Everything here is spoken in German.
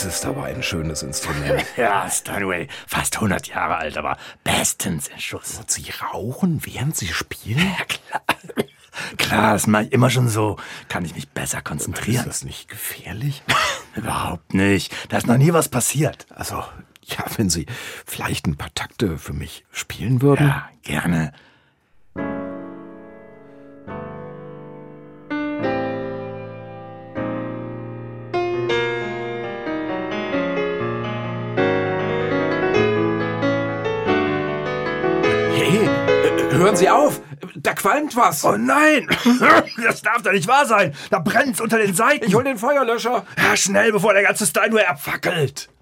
Das ist aber ein schönes Instrument. Ja, Steinway, fast 100 Jahre alt, aber bestens in Schuss. Und Sie rauchen, während Sie spielen? Ja, klar. Klar, das mache ich immer schon so. Kann ich mich besser konzentrieren. Ist das nicht gefährlich? Überhaupt nicht. Da ist noch nie was passiert. Also, ja, wenn Sie vielleicht ein paar Takte für mich spielen würden. Ja, gerne. Hey, hören Sie auf! Da qualmt was! Oh nein! Das darf doch nicht wahr sein! Da brennt's unter den Seiten! Ich hol den Feuerlöscher! Ja, schnell, bevor der ganze Steinway abfackelt!